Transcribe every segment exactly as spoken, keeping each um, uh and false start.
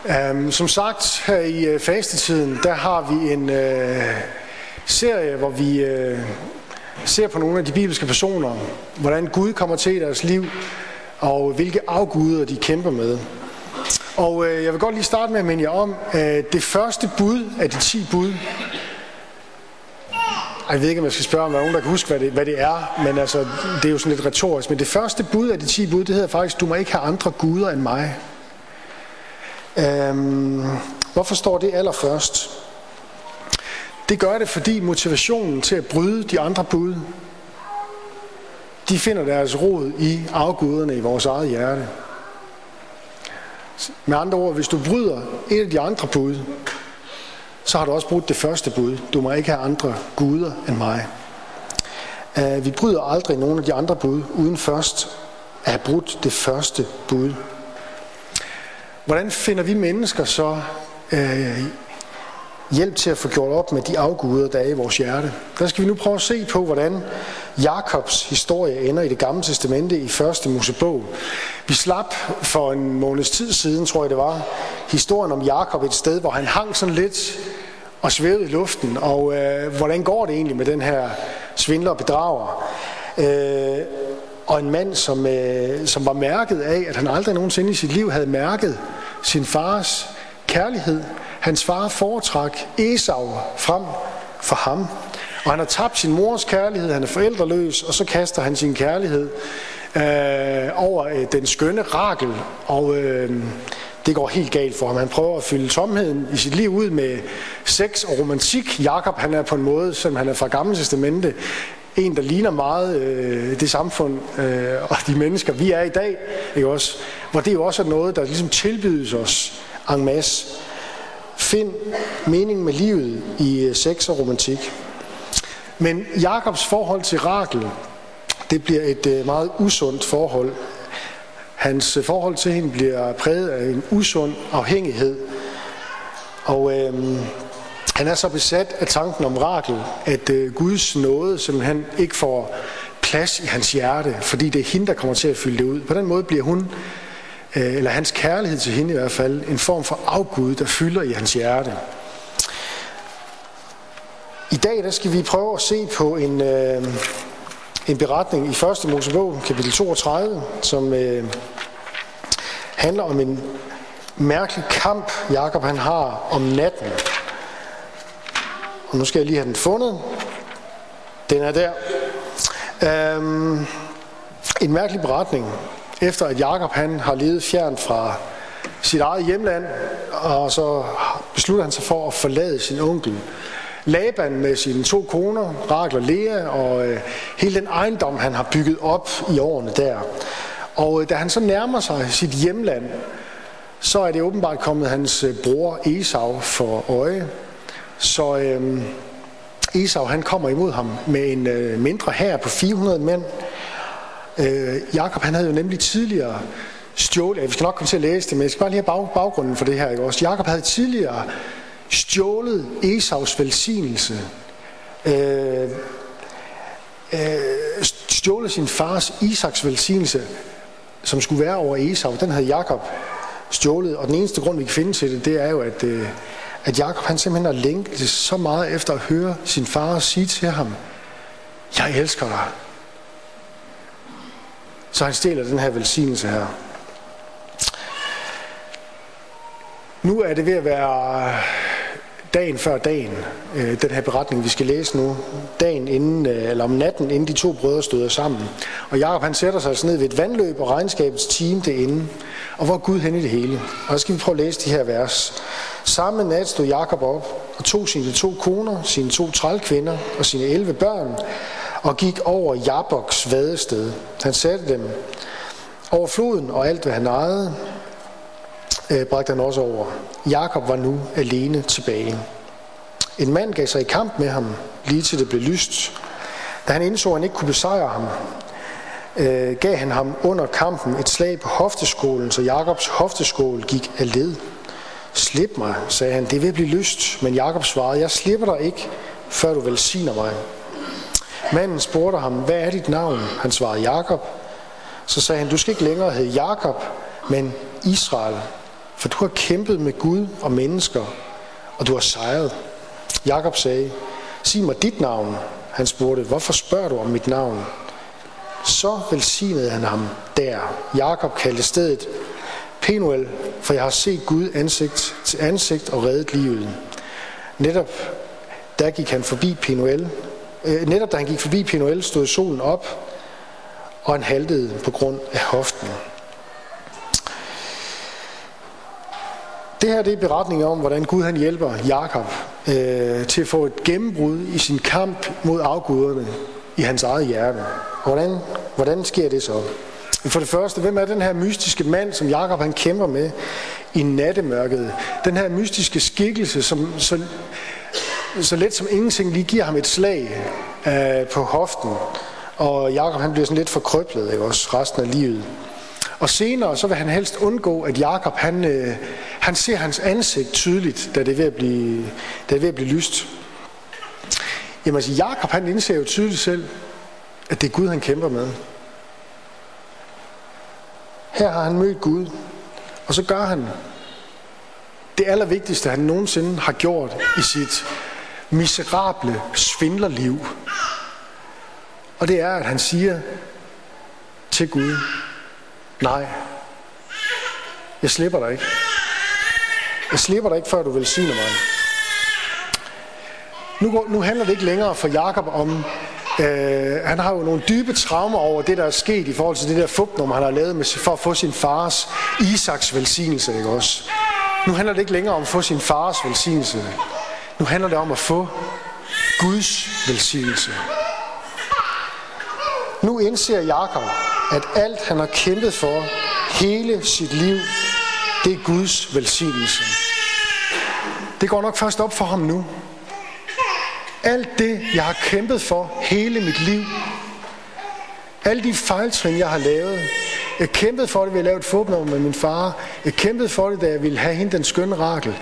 Um, som sagt, her i uh, fastetiden, der har vi en uh, serie, hvor vi uh, ser på nogle af de bibelske personer, hvordan Gud kommer til i deres liv, og hvilke afguder de kæmper med. Og uh, jeg vil godt lige starte med at minde jer om, at det første bud af de ti bud, jeg ved ikke, om jeg skal spørge, om der er nogen, der kan huske, hvad det, hvad det er, men altså, det er jo sådan lidt retorisk, men det første bud af de ti bud, det hedder faktisk, du må ikke have andre guder end mig. Øhm, hvorfor står det allerførst? Det gør det, fordi motivationen til at bryde de andre bud, de finder deres rod i afguderne i vores eget hjerte. Med andre ord, hvis du bryder et af de andre bud, så har du også brudt det første bud. Du må ikke have andre guder end mig. Uh, vi bryder aldrig nogen af de andre bud, uden først at have brudt det første bud. Hvordan finder vi mennesker så uh, hjælp til at få gjort op med de afguder, der er i vores hjerte? Der skal vi nu prøve at se på, hvordan Jakobs historie ender i Det Gamle Testamente i første Mosebog. Vi slap for en måneds tid siden, tror jeg det var, historien om Jakob et sted, hvor han hang sådan lidt og svævede i luften. Og øh, hvordan går det egentlig med den her svindler og bedrager? Øh, og en mand, som, øh, som var mærket af, at han aldrig nogensinde i sit liv havde mærket sin fars kærlighed. Hans far foretrak Esau frem for ham. Og han har tabt sin mors kærlighed, han er forældreløs, og så kaster han sin kærlighed øh, over øh, den skønne Rachel, og øh, det går helt galt for ham. Han prøver at fylde tomheden i sit liv ud med sex og romantik. Jakob, han er på en måde, som han er fra Gamle Testamente, en, der ligner meget øh, det samfund øh, og de mennesker, vi er i dag, ikke også? Hvor det jo også er noget, der ligesom tilbydes os en masse. Find mening med livet i øh, sex og romantik. Men Jakobs forhold til Rachel, det bliver et øh, meget usundt forhold. Hans øh, forhold til hende bliver præget af en usund afhængighed. Og øh, han er så besat af tanken om Rachel, at øh, Guds nåde simpelthen ikke får plads i hans hjerte, fordi det er hende, der kommer til at fylde det ud. På den måde bliver hun, øh, eller hans kærlighed til hende i hvert fald, en form for afgud, der fylder i hans hjerte. I dag der skal vi prøve at se på en, øh, en beretning i første Mosebog, kapitel toogtredive, som øh, handler om en mærkelig kamp, Jakob han har om natten. Og nu skal jeg lige have den fundet. Den er der. Øhm, en mærkelig beretning, efter at Jakob han har levet fjernt fra sit eget hjemland, og så beslutter han sig for at forlade sin onkel Laban med sine to koner, Rachel og Lea, og øh, hele den ejendom, han har bygget op i årene der. Og øh, da han så nærmer sig sit hjemland, så er det åbenbart kommet hans øh, bror Esau for øje. Så øh, Esau han kommer imod ham med en øh, mindre hær på fire hundrede mænd. Øh, Jakob han havde jo nemlig tidligere stjålet, ja, vi skal nok komme til at læse det, men jeg skal bare lige have bag, baggrunden for det her, ikke også? Jakob havde tidligere stjålet Esaus velsignelse, øh, øh, stjålet sin fars Isaks velsignelse, som skulle være over Esau. Den havde Jakob stjålet, og den eneste grund, vi kan finde til det, det er jo, at, øh, at Jakob han simpelthen har længtet så meget efter at høre sin far sige til ham, jeg elsker dig. Så han stjæler den her velsignelse her. Nu er det ved at være dagen før dagen, øh, den her beretning, vi skal læse nu. Dagen inden, øh, eller om natten, inden de to brødre støder sammen. Og Jakob han sætter sig altså ned ved et vandløb, og regnskabets time det inde. Og hvor er Gud hen i det hele? Og så skal vi prøve at læse de her vers. Samme nat stod Jakob op og tog sine to koner, sine to trælkvinder og sine elleve børn, og gik over Jaboks vadested. Han satte dem over floden, og alt hvad han ejede, øh, bragte han også over. Jakob var nu alene tilbage. En mand gav sig i kamp med ham, lige til det blev lyst. Da han indså, at han ikke kunne besejre ham, øh, gav han ham under kampen et slag på hofteskålen, så Jakobs hofteskål gik af led. Slip mig, sagde han, det vil blive lyst. Men Jakob svarede, jeg slipper dig ikke, før du velsigner mig. Manden spurgte ham, hvad er dit navn? Han svarede, Jakob. Så sagde han, du skal ikke længere hedde Jakob, men Israel, for du har kæmpet med Gud og mennesker, og du har sejret. Jakob sagde, sig mig dit navn. Han spurgte, hvorfor spørger du om mit navn? Så velsignede han ham der. Jakob kaldte stedet Penuel, for jeg har set Gud ansigt til ansigt og reddet livet. Netop der gik han forbi Penuel. Øh, netop da han gik forbi Penuel, stod solen op, og han haltede på grund af hoften. Det her det er beretninger om, hvordan Gud han hjælper Jakob øh, til at få et gennembrud i sin kamp mod afguderne i hans eget hjerte. Hvordan, hvordan sker det så? For det første, hvem er den her mystiske mand, som Jakob han kæmper med i nattemørket? Den her mystiske skikkelse, som så, så let som ingenting lige giver ham et slag øh, på hoften. Og Jakob han bliver sådan lidt forkrøblet, ikke også, resten af livet. Og senere så vil han helst undgå, at Jakob han, øh, han ser hans ansigt tydeligt, da det er ved at blive, da det er ved at blive lyst. Jamen altså, Jakob han indser jo tydeligt selv, at det er Gud han kæmper med. Her har han mødt Gud, og så gør han det allervigtigste, han nogensinde har gjort i sit miserable svindlerliv. Og det er, at han siger til Gud, nej, jeg slipper dig ikke. Jeg slipper dig ikke, før du velsigner mig. Nu, går, nu handler det ikke længere for Jakob om, øh, han har jo nogle dybe traumer over det, der er sket i forhold til det der fupnummer, han har lavet med, for at få sin fars Isaks velsignelse, ikke også? Nu handler det ikke længere om at få sin fars velsignelse. Nu handler det om at få Guds velsignelse. Nu indser Jakob, at alt han har kæmpet for hele sit liv, det er Guds velsignelse. Det går nok først op for ham nu. Alt det, jeg har kæmpet for hele mit liv, alle de fejltrin, jeg har lavet, jeg kæmpede for det ved at lave et fupnummer med min far, jeg kæmpede for det, da jeg ville have hende den skønne Rakel.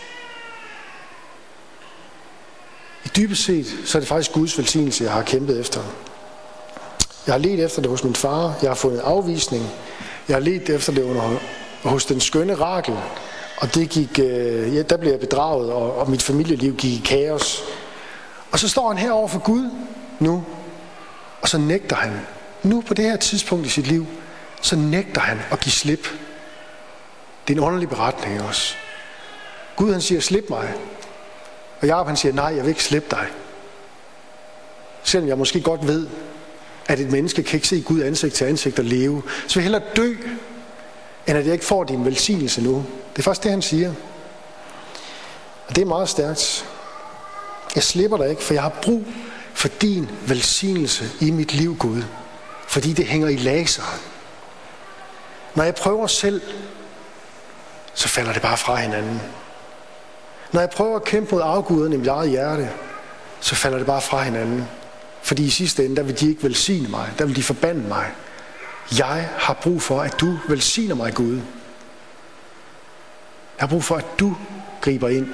I dybest set, så er det faktisk Guds velsignelse, jeg har kæmpet efter. Jeg har ledt efter det hos min far, jeg har fået en afvisning, jeg har ledt efter det under, hos den skønne Rakel, og det gik, øh, ja, der blev jeg bedraget, og, og mit familieliv gik i kaos. Og så står han herovre for Gud nu, og så nægter han, nu på det her tidspunkt i sit liv, så nægter han at give slip. Det er en underlig beretning også. Gud han siger, slip mig. Og Jakob han siger, nej, jeg vil ikke slippe dig. Selvom jeg måske godt ved, at et menneske kan ikke se Gud ansigt til ansigt og leve, så vil jeg hellere dø, end at jeg ikke får din velsignelse nu. Det er faktisk det, han siger. Og det er meget stærkt. Jeg slipper dig ikke, for jeg har brug for din velsignelse i mit liv, Gud. Fordi det hænger i laser. Når jeg prøver selv, så falder det bare fra hinanden. Når jeg prøver at kæmpe mod afguderne i mit eget hjerte, så falder det bare fra hinanden. Fordi i sidste ende, der vil de ikke velsigne mig. Der vil de forbande mig. Jeg har brug for, at du velsigner mig, Gud. Jeg har brug for, at du griber ind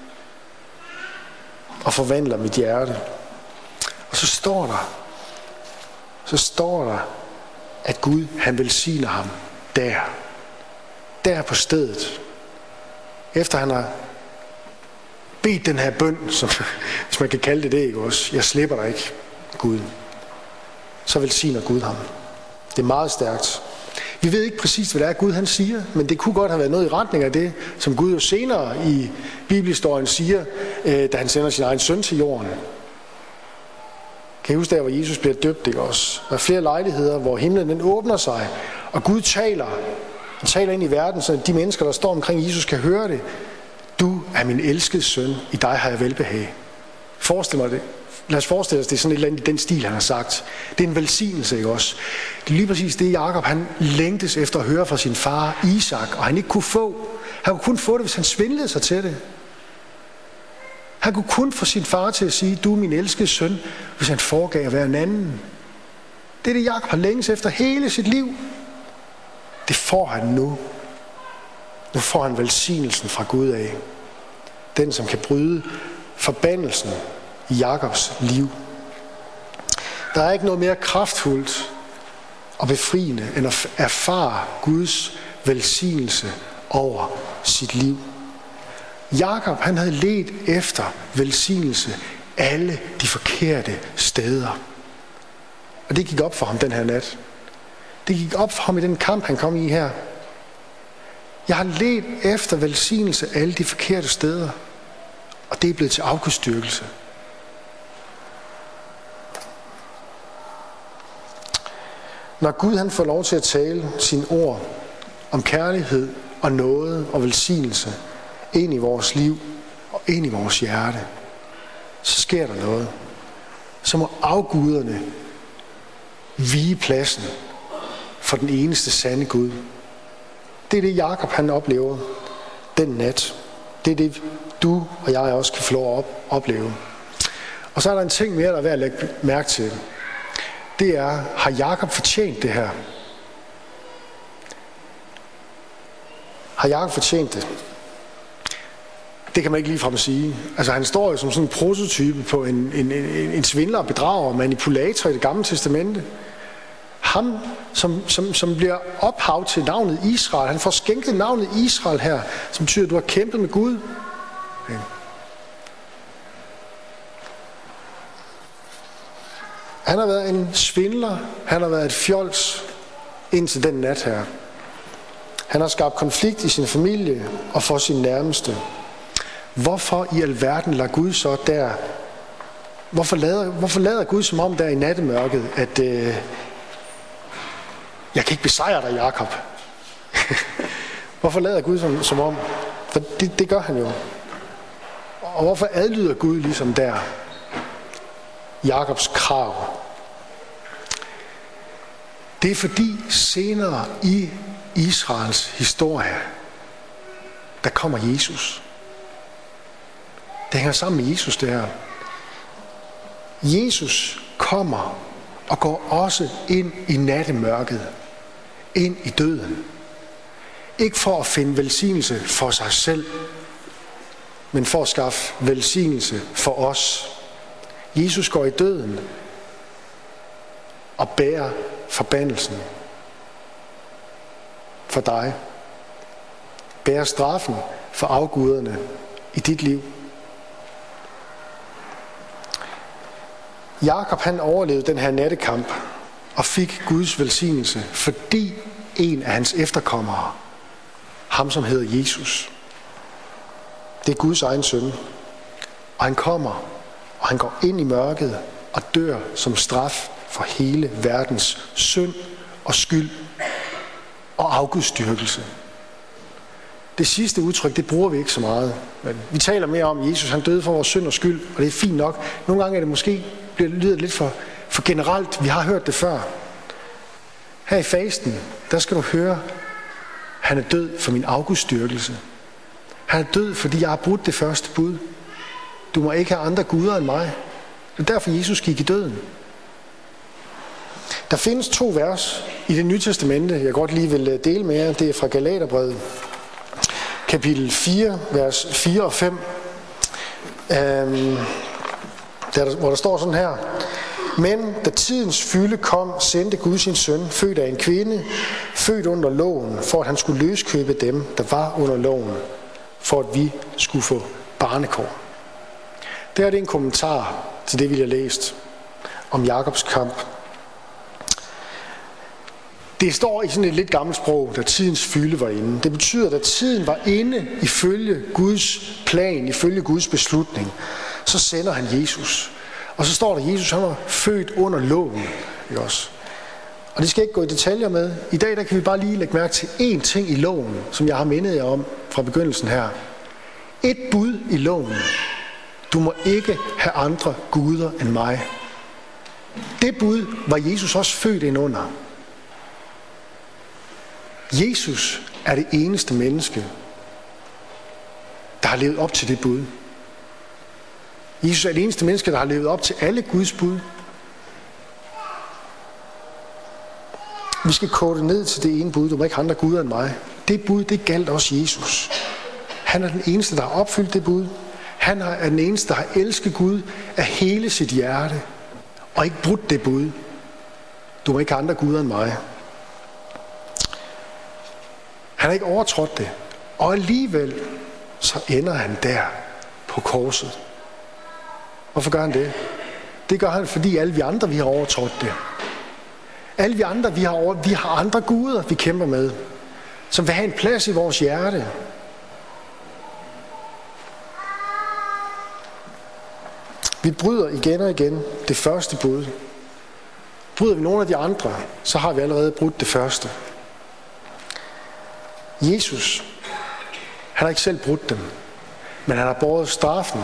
og forvandler mit hjerte. Og så står der, så står der, at Gud, han velsigner ham der. Der på stedet. Efter han har bedt den her bøn, som, hvis man kan kalde det det, ikke også? Jeg slipper dig ikke, Gud. Så velsigner Gud ham. Det er meget stærkt. Vi ved ikke præcis, hvad det er, Gud han siger, men det kunne godt have været noget i retning af det, som Gud jo senere i bibelhistorien siger, øh, da han sender sin egen søn til jorden. Kan I huske der, hvor Jesus bliver døbt, ikke også? Der er flere lejligheder, hvor himlen den åbner sig, og Gud taler. Han taler ind i verden, så de mennesker, der står omkring Jesus, kan høre det. Du er min elskede søn, i dig har jeg velbehag. Forestil mig det. Lad os forestille os, det er sådan et eller andet i den stil, han har sagt. Det er en velsignelse, ikke også? Det er lige præcis det, Jakob han længtes efter at høre fra sin far Isak, og han ikke kunne få. Han kunne kun få det, hvis han svindlede sig til det. Han kunne kun få sin far til at sige, du er min elskede søn, hvis han foregav at være en anden. Det er det, Jakob har længes efter hele sit liv. Det får han nu. Nu får han velsignelsen fra Gud af. Den, som kan bryde forbandelsen i Jakobs liv. Der er ikke noget mere kraftfuldt og befriende, end at erfare Guds velsignelse over sit liv. Jakob, han havde ledt efter velsignelse alle de forkerte steder. Og det gik op for ham den her nat. Det gik op for ham i den kamp, han kom i her. Jeg har ledt efter velsignelse alle de forkerte steder. Og det er blevet til afgudstyrkelse. Når Gud han får lov til at tale sine ord om kærlighed og nåde og velsignelse ind i vores liv og ind i vores hjerte, så sker der noget. Så må afguderne vige pladsen for den eneste sande Gud. Det er det, Jakob han oplever den nat. Det er det, du og jeg også kan få lov at opleve. Og så er der en ting mere, der er værd at lægge mærke til. Det er, har Jakob fortjent det her? Har Jakob fortjent det? Det kan man ikke ligefrem sige. Altså han står jo som sådan en prototype på en, en, en, en svindler, bedrager, manipulator i Det Gamle Testamente. Ham, som, som, som bliver ophav til navnet Israel. Han får skænket navnet Israel her, som betyder, at du har kæmpet med Gud. Okay. Han har været en svindler, han har været et fjols indtil den nat her. Han har skabt konflikt i sin familie og for sin nærmeste. Hvorfor i alverden lader Gud så der? Hvorfor lader, hvorfor lader Gud som om der i nattemørket, at øh, jeg kan ikke besejre dig, Jakob? Hvorfor lader Gud som, som om? For det, det gør han jo. Og hvorfor adlyder Gud ligesom der Jakobs krav? Det er fordi senere i Israels historie, der kommer Jesus. Det hænger sammen med Jesus, det her. Jesus kommer og går også ind i nattemørket, ind i døden. Ikke for at finde velsignelse for sig selv, men for at skaffe velsignelse for os. Jesus går i døden og bærer forbandelsen for dig. Bærer straffen for afguderne i dit liv. Jakob han overlevede den her nattekamp og fik Guds velsignelse, fordi en af hans efterkommere, ham som hedder Jesus, det er Guds egen søn. Og han kommer, og han går ind i mørket og dør som straf for hele verdens synd og skyld og afgudstyrkelse. Det sidste udtryk, det bruger vi ikke så meget. Men vi taler mere om, at Jesus han døde for vores synd og skyld, og det er fint nok. Nogle gange er det måske bliver lyder lidt for, for generelt. Vi har hørt det før. Her i fasten, der skal du høre, han er død for min afgudstyrkelse. Han er død, fordi jeg har brudt det første bud. Du må ikke have andre guder end mig. Det er derfor, Jesus gik i døden. Der findes to vers i Det Nye Testamente, jeg godt lige vil dele med jer. Det er fra Galaterbrevet, kapitel fire, vers fire og fem. Øhm, der, hvor der står sådan her. Men da tidens fylde kom, sendte Gud sin søn, født af en kvinde, født under loven, for at han skulle løskøbe dem, der var under loven, for at vi skulle få barnekår. Det her er en kommentar til det, vi har læst om Jakobs kamp. Det står i sådan et lidt gammelt sprog, da tidens fylde var inde. Det betyder, at da tiden var inde ifølge Guds plan, ifølge Guds beslutning, så sender han Jesus. Og så står der, at Jesus han var født under loven. Ikke også? Og det skal jeg ikke gå i detaljer med. I dag der kan vi bare lige lægge mærke til én ting i loven, som jeg har mindet jer om fra begyndelsen her. Et bud i loven. Du må ikke have andre guder end mig. Det bud var Jesus også født ind under. Jesus er det eneste menneske, der har levet op til det bud. Jesus er det eneste menneske, der har levet op til alle Guds bud. Vi skal kode ned til det ene bud. Du må ikke have andre guder end mig. Det bud, det galt også Jesus. Han er den eneste, der har opfyldt det bud. Han er den eneste, der har elsket Gud af hele sit hjerte. Og ikke brudt det bud. Du må ikke have andre guder end mig. Han har ikke overtrådt det. Og alligevel, så ender han der på korset. Hvorfor gør han det? Det gør han, fordi alle vi andre, vi har overtrådt det. Alle vi andre, vi har, over, vi har andre guder, vi kæmper med, som vil have en plads i vores hjerte. Vi bryder igen og igen det første bud. Bryder vi nogle af de andre, så har vi allerede brudt det første. Jesus, han har ikke selv brudt dem, men han har båret straffen.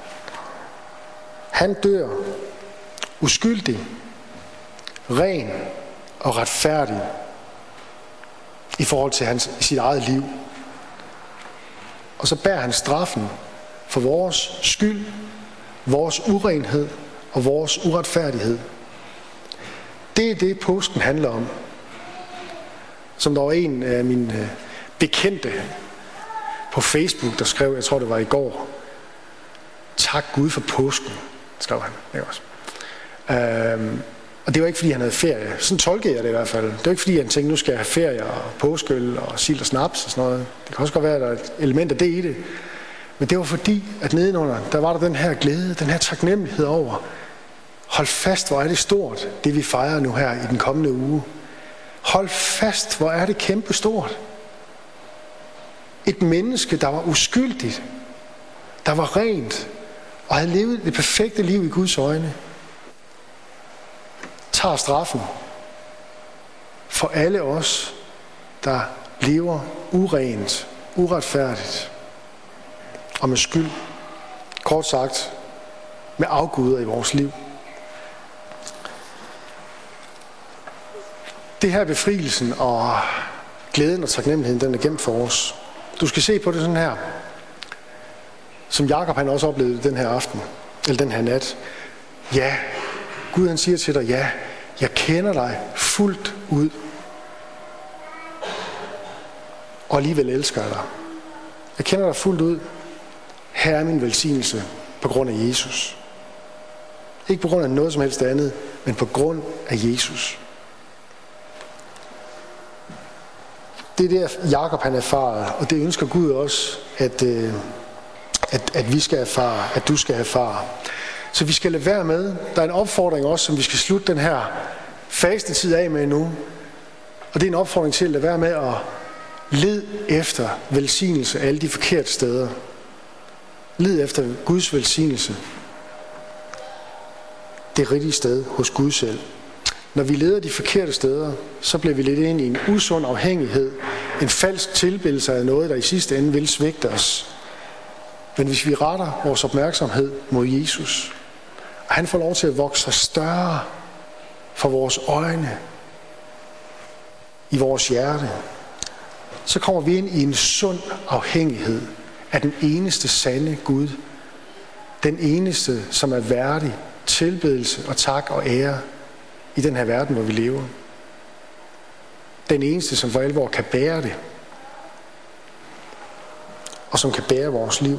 Han dør uskyldig, ren og retfærdig i forhold til hans, sit eget liv. Og så bærer han straffen for vores skyld, vores urenhed og vores uretfærdighed. Det er det, påsken handler om. Som der var en af mine bekendte på Facebook, der skrev, jeg tror det var i går, tak Gud for påsken, skrev han. Ikke også? Øhm, og det var ikke fordi han havde ferie. Sådan tolkede jeg det i hvert fald. Det var ikke fordi han tænkte, nu skal jeg have ferie og påskeøl og sild og snaps og sådan noget. Det kan også godt være, at der er et element af det i det. Men det var fordi, at nedenunder, der var der den her glæde, den her taknemmelighed over, hold fast, hvor er det stort, det vi fejrer nu her i den kommende uge. Hold fast, hvor er det kæmpe stort. Et menneske, der var uskyldigt, der var rent, og havde levet det perfekte liv i Guds øjne, tager straffen for alle os, der lever urent, uretfærdigt og med skyld. Kort sagt, med afguder i vores liv. Det her befrielsen og glæden og taknemmeligheden, den er gemt for os. Du skal se på det sådan her, som Jakob han også oplevede den her aften, eller den her nat. Ja, Gud han siger til dig, ja, jeg kender dig fuldt ud, og alligevel elsker jeg dig. Jeg kender dig fuldt ud. Her er min velsignelse på grund af Jesus. Ikke på grund af noget som helst andet, men på grund af Jesus. Det er det, Jakob han erfarer, og det ønsker Gud også, at, at, at vi skal erfare, at du skal erfare. Så vi skal lade være med. Der er en opfordring også, som vi skal slutte den her faste tid af med nu. Og det er en opfordring til at lade være med at lede efter velsignelse alle de forkerte steder. Led efter Guds velsignelse. Det rigtige sted hos Gud selv. Når vi leder de forkerte steder, så bliver vi lidt ind i en usund afhængighed, en falsk tilbedelse af noget, der i sidste ende vil svigte os. Men hvis vi retter vores opmærksomhed mod Jesus, og han får lov til at vokse sig større for vores øjne, i vores hjerte, så kommer vi ind i en sund afhængighed af den eneste sande Gud. Den eneste, som er værdig tilbedelse og tak og ære i den her verden, hvor vi lever. Den eneste, som for alvor kan bære det, og som kan bære vores liv.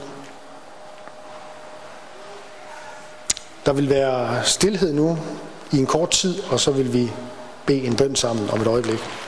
Der vil være stilhed nu i en kort tid, og så vil vi bede en bøn sammen om et øjeblik.